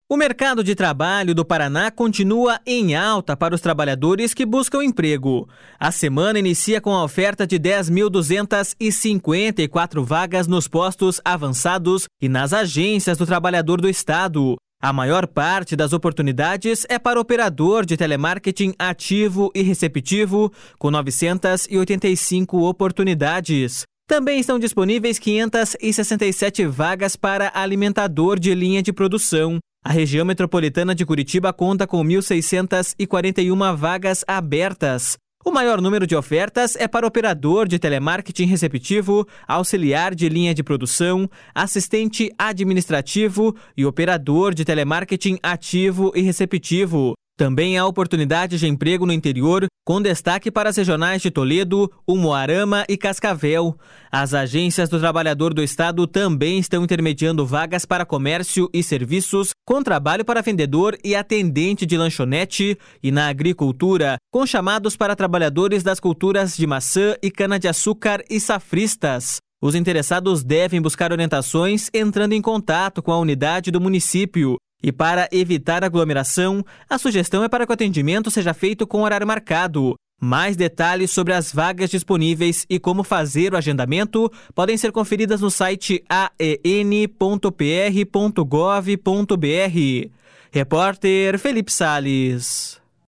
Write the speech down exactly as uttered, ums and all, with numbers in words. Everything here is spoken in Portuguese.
O mercado de trabalho do Paraná continua em alta para os trabalhadores que buscam emprego. A semana inicia com a oferta de dez mil duzentas e cinquenta e quatro vagas nos postos avançados e nas agências do trabalhador do Estado. A maior parte das oportunidades é para operador de telemarketing ativo e receptivo, com novecentas e oitenta e cinco oportunidades. Também estão disponíveis quinhentas e sessenta e sete vagas para alimentador de linha de produção. A região metropolitana de Curitiba conta com mil seiscentas e quarenta e uma vagas abertas. O maior número de ofertas é para operador de telemarketing receptivo, auxiliar de linha de produção, assistente administrativo e operador de telemarketing ativo e receptivo. Também há oportunidades de emprego no interior, com destaque para as regionais de Toledo, Umuarama e Cascavel. As agências do trabalhador do Estado também estão intermediando vagas para comércio e serviços, com trabalho para vendedor e atendente de lanchonete, e na agricultura, com chamados para trabalhadores das culturas de maçã e cana-de-açúcar e safristas. Os interessados devem buscar orientações entrando em contato com a unidade do município. E para evitar aglomeração, a sugestão é para que o atendimento seja feito com horário marcado. Mais detalhes sobre as vagas disponíveis e como fazer o agendamento podem ser conferidas no site a e n ponto p r ponto gov ponto b r. Repórter Felipe Salles.